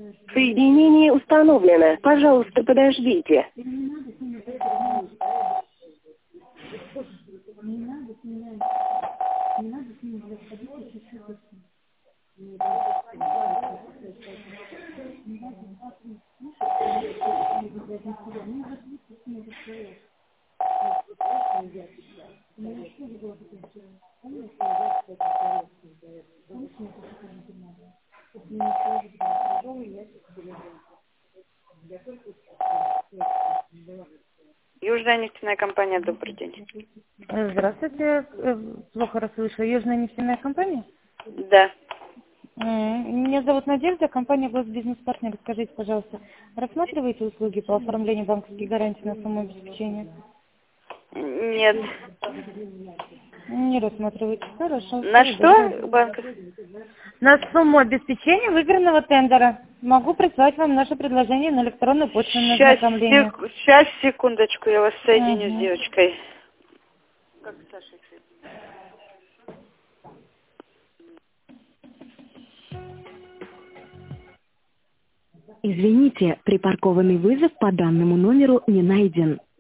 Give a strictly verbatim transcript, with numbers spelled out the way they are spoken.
Соединение установлено. Пожалуйста, подождите. Южная нефтяная компания, добрый день. Здравствуйте. Э, Плохо расслышала. Южная нефтяная компания? Да. М, Меня зовут Надежда, компания Госбизнес-партнер. Скажите, пожалуйста, рассматриваете услуги по оформлению банковских гарантий на сумму обеспечения? Нет. Не рассматриваете. Хорошо. На Всего доброго. что, банк? На сумму обеспечения выигранного тендера. Могу прислать вам наше предложение на электронную почту на Сейчас, ознакомление. сек... Сейчас, секундочку, я вас соединю с Мгм. девочкой. Как Саша? Извините, припаркованный вызов по данному номеру не найден.